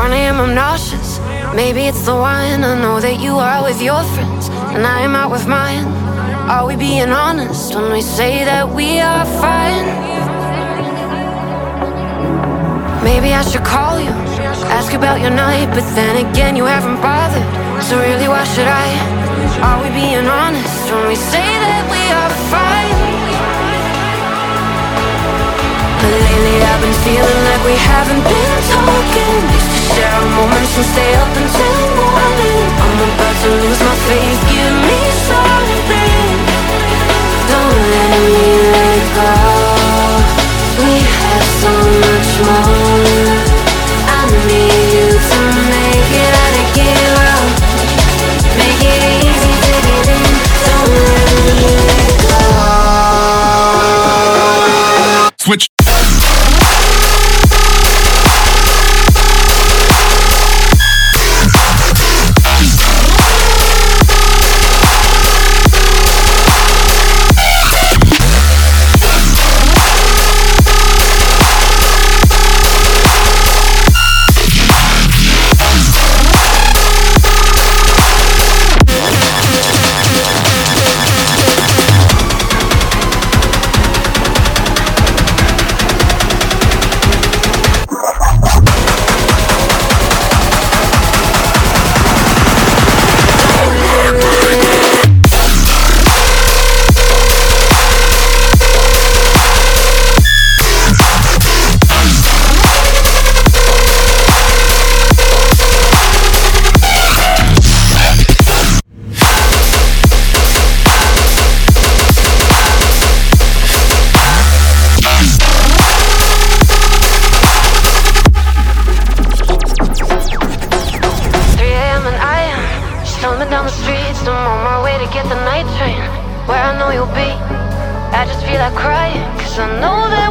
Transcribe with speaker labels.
Speaker 1: 1 a.m. I'm nauseous. Maybe it's the wine. I know that you are with your friends and I am out with mine. Are we being honest when we say that we are fine? Maybe I should call you, ask about your night, but then again you haven't bothered. So really, why should I? Are we being honest when we say that we are fine? But lately I've been feeling like we haven't been talking. Used to share our moments and stay up until morning. I'm about to lose my faith, give me something. Don't let me let go. We have so much more. I need you to make it out of gear. Make it easy to get in. Don't let me let go.
Speaker 2: Switch.
Speaker 1: Down the streets, I'm on my way to get the night train where I know you'll be. I just feel like crying, 'cause I know that